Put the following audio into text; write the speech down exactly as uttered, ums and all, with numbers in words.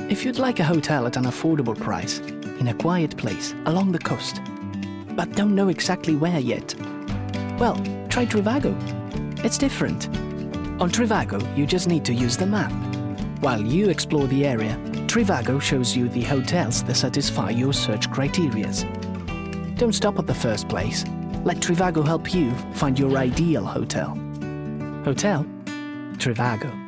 If you'd like a hotel at an affordable price, in a quiet place, along the coast, but don't know exactly where yet, well, try Trivago. It's different. On Trivago, you just need to use the map. While you explore the area, Trivago shows you the hotels that satisfy your search criterias. Don't stop at the first place. Let Trivago help you find your ideal hotel. Hotel? Trivago.